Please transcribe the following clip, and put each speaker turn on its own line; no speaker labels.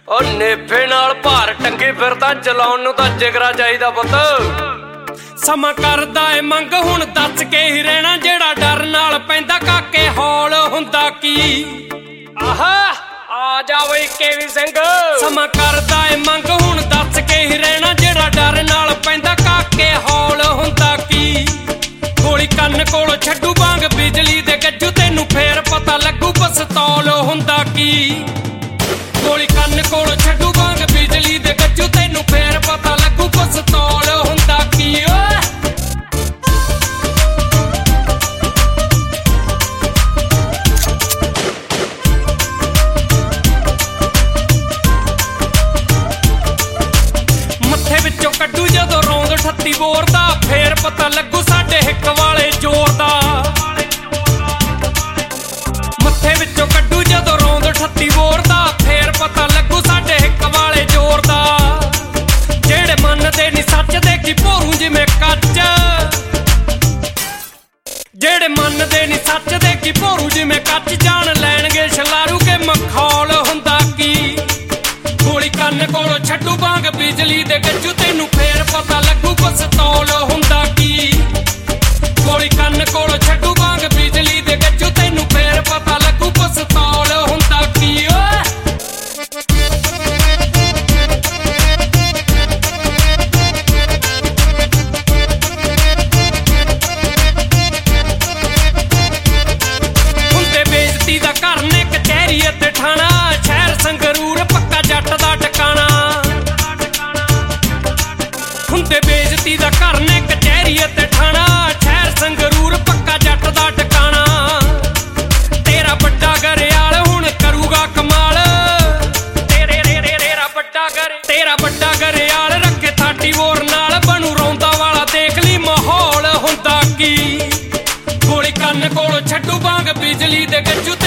ਉਹ ਨੇਫੇ ਨਾਲ ਭਾਰ ਟੰਗੀ ਫਿਰਦਾ ਚਲਾਉਣ ਨੂੰ ਤਾਂ ਜਿਗਰਾ ਚਾਹੀਦਾ ਪੁੱਤ।
ਸਮਾਂ ਕਰਦਾ ਏ ਮੰਗ ਹੁਣ ਦੱਸ ਕੇ ਹੀ ਰਹਿਣਾ, ਜਿਹੜਾ ਡਰ ਨਾਲ ਪੈਂਦਾ ਕਾਕੇ ਹੌਲ ਹੁੰਦਾ ਕੀ।
ਆਹਾ ਆ ਜਾ ਬਈ ਕੇਵੀ ਸਿੰਘ।
ਸਮਾਂ ਕਰਦਾ ਏ ਮੰਗ ਹੁਣ ਦੱਸ ਕੇ ਹੀ ਰਹਿਣਾ, ਜਿਹੜਾ ਡਰ ਨਾਲ ਪੈਂਦਾ ਕਾਕੇ ਹੌਲ ਹੁੰਦਾ ਕੀ। ਗੋਲੀ ਕੰਨ ਕੋਲ ਛੱਡੂ ਬਾਂਗ ਬਿਜਲੀ ਦੇ ਗੱਜੂ, ਤੈਨੂੰ ਫੇਰ ਪਤਾ ਲੱਗੂ ਪਸਤੌਲ ਹੁੰਦਾ ਕੀ। ਗੋਲੀ ਕੰਨ ਕੋਲ ਛੱਡੂ ਬਾਂਗ ਬਿਜਲੀ ਦੇ ਗੱਜੂ, ਤੈਨੂੰ ਫੇਰ ਪਤਾ ਲੱਗੂ ਪਸਤੌਲ ਹੁੰਦਾ ਕੀ। ਓਏ ਮੱਥੇ ਵਿੱਚੋਂ ਕੱਢੂ ਜਦੋਂ ਰੌਂਦ 38 ਬੋਰ ਦਾ, ਫੇਰ ਪਤਾ ਲੱਗੂ ਸਾਡੇ ਹਿੱਕ ਵਾਲੇ ਜ਼ੋਰ ਦਾ। ਮੱਥੇ ਵਿੱਚੋਂ ਕੱਢੂ ਜਦੋਂ ਰੌਂਦ 38 ਬੋਰ ਦਾ, ਫੇਰ ਪਤਾ ਲੱਗੂ ਸਾਡੇ ਹਿੱਕ ਵਾਲੇ ਜ਼ੋਰ ਦਾ। ਜਿਹੜੇ ਮੰਨਦੇ ਨੀ ਸੱਚ ਦੇ ਕੀ ਭੋਰੂ ਜਿਵੇਂ ਕੱਚ, ਜਿਹੜੇ ਮੰਨਦੇ ਨੀ ਸੱਚ ਦੇ ਕੀ ਭੋਰੂ ਜਿਵੇਂ ਕੱਚ, ਜਾਣ ਲੈਣਗੇ ਛਲਾਰੂ ਕੇ ਮਖੌਲ ਹੁੰਦਾ ਕੀ। ਗੋਲੀ ਕੰਨ ਕੋਲੋਂ ਛੱਡੂ ਬਾਂਗ ਬਿਜਲੀ ਦੇ ਗੱਜੂ, ਤੈਨੂੰ ਫੇਰ ਪਤਾ ਲੱਗੂ ਪਸਤੌਲ ਹੁੰਦਾ ਕੀ। ਗੋਲੀ ਕੰਨ ਕੋਲੋਂ ਛੱਡੂ ਬਾਂਗ ਬਿਜਲੀ ਦੇ ਗੱਜੂ, ਤੈਨੂੰ ਫੇਰ ਪਤਾ ਲੱਗੂ ਪਸਤੌਲ ਹੁੰਦਾ ਕੀ। ਓਏ ਹੁੰਦੇ ਬੇਇੱਜ਼ਤੀ ਦਾ ਘਰ ਨੇ ਕਚਹਿਰੀ ਅਤੇ ਠਾਣਾ, ਸ਼ਹਿਰ ਸੰਗਰੂਰ ਪੱਕਾ ਜੱਟ ਦਾ ਟਿਕਾਣਾ। ਹੁੰਦੇ ਬੇਇੱਜ਼ਤੀ ਦਾ ਘਰ ਨੇ ਕਚਹਿਰੀ ਅਤੇ ਠਾਣਾ, ਸ਼ਹਿਰ ਸੰਗਰੂਰ ਪੱਕਾ ਜੱਟ ਦਾ ਟਿਕਾਣਾ। ਤੇਰਾ ਵੱਡਾ ਗਰੇਵਾਲ ਹੁਣ ਕਰੂਗਾ ਕਮਾਲ, ਤੇਰਾ ਵੱਡਾ ਗਰੇਵਾਲ ਰੱਖੇ 30 ਬੋਰ ਨਾਲ, ਬਣੂ ਰੌਂਦਾ ਵਾਲਾ ਦੇਖ ਲਈ ਮਾਹੌਲ ਹੁੰਦਾ ਕੀ। ਗੋਲੀ ਕੰਨ ਕੋਲੋਂ ਛੱਡੂ ਬਾਂਗ ਬਿਜਲੀ ਦੇ ਗੱਜੂ,